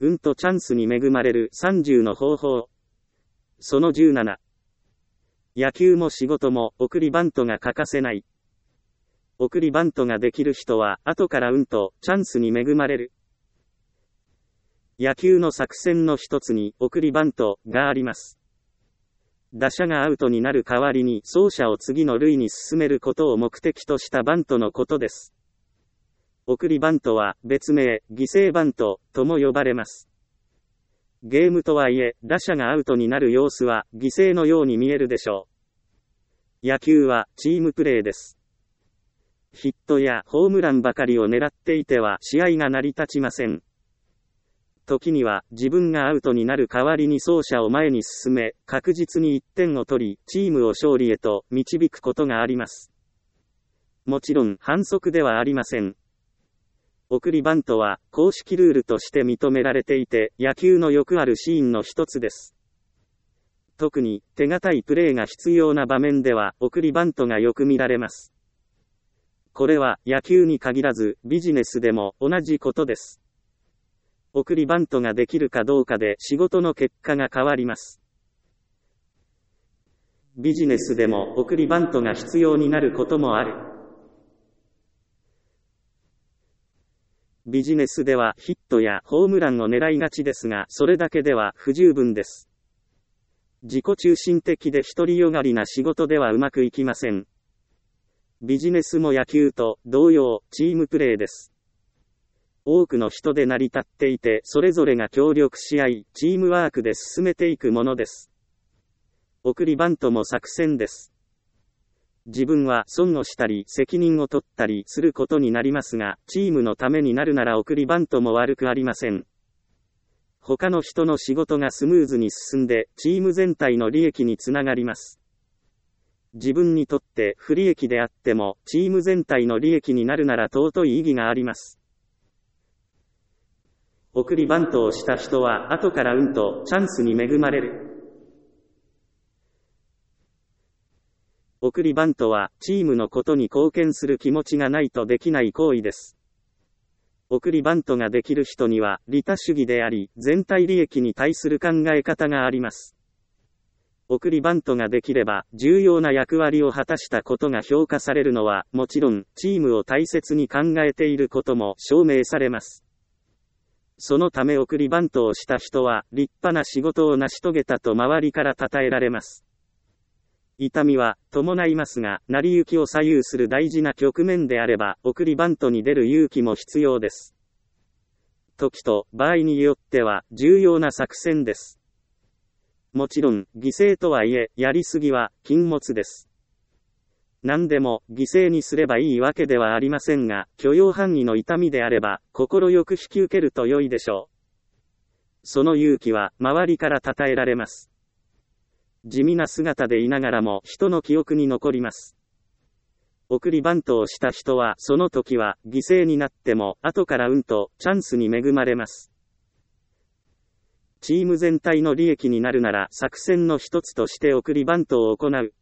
運とチャンスに恵まれる30の方法。その17。野球も仕事も送りバントが欠かせない。送りバントができる人は後から運とチャンスに恵まれる。野球の作戦の一つに送りバントがあります。打者がアウトになる代わりに走者を次の塁に進めることを目的としたバントのことです。送りバントは別名、犠牲バントとも呼ばれます。ゲームとはいえ、打者がアウトになる様子は犠牲のように見えるでしょう。野球はチームプレーです。ヒットやホームランばかりを狙っていては試合が成り立ちません。時には自分がアウトになる代わりに走者を前に進め、確実に1点を取り、チームを勝利へと導くことがあります。もちろん反則ではありません。送りバントは公式ルールとして認められていて、野球のよくあるシーンの一つです。特に手堅いプレーが必要な場面では送りバントがよく見られます。これは野球に限らずビジネスでも同じことです。送りバントができるかどうかで仕事の結果が変わります。ビジネスでも送りバントが必要になることもある。ビジネスではヒットやホームランを狙いがちですが、それだけでは不十分です。自己中心的で独りよがりな仕事ではうまくいきません。ビジネスも野球と同様、チームプレーです。多くの人で成り立っていて、それぞれが協力し合い、チームワークで進めていくものです。送りバントも作戦です。自分は損をしたり責任を取ったりすることになりますが、チームのためになるなら送りバントも悪くありません。他の人の仕事がスムーズに進んで、チーム全体の利益につながります。自分にとって不利益であっても、チーム全体の利益になるなら尊い意義があります。送りバントをした人は後から運とチャンスに恵まれる。送りバントはチームのことに貢献する気持ちがないとできない行為です。送りバントができる人には利他主義であり、全体利益に対する考え方があります。送りバントができれば重要な役割を果たしたことが評価されるのはもちろん、チームを大切に考えていることも証明されます。そのため送りバントをした人は立派な仕事を成し遂げたと周りから称えられます。痛みは伴いますが、成り行きを左右する大事な局面であれば、送りバントに出る勇気も必要です。時と場合によっては重要な作戦です。もちろん、犠牲とはいえ、やりすぎは禁物です。何でも犠牲にすればいいわけではありませんが、許容範囲の痛みであれば、心よく引き受けると良いでしょう。その勇気は周りから称えられます。地味な姿でいながらも人の記憶に残ります。送りバントをした人はその時は犠牲になっても後から運とチャンスに恵まれます。チーム全体の利益になるなら作戦の一つとして送りバントを行う。